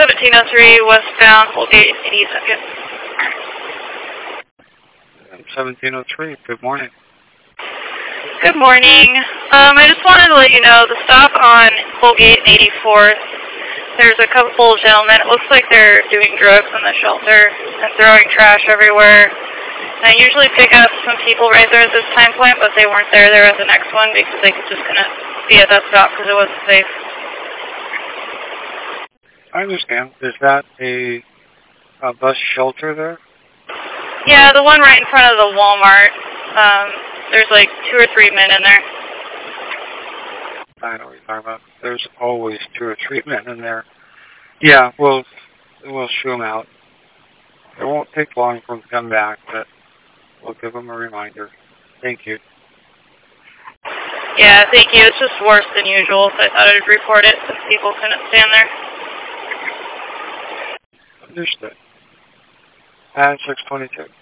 1703 westbound, Colgate 82nd. 1703, good morning. Good morning. I just wanted to let you know the stop on Colgate 84th, there's a couple gentlemen, it looks like they're doing drugs in the shelter and throwing trash everywhere. And I usually pick up some people right there at this time point, but they weren't there. They were at the next one because they just couldn't be at that stop because it wasn't safe. I understand. Is that a bus shelter there? Yeah, the one right in front of the Walmart. There's like 2 or 3 men in there. I know what you're talking about. There's always 2 or 3 men in there. Yeah, we'll shoo them out. It won't take long for them to come back, but we'll give them a reminder. Thank you. Yeah, thank you. It's just worse than usual, so I thought I'd report it since people couldn't stand there. Understood. And 622.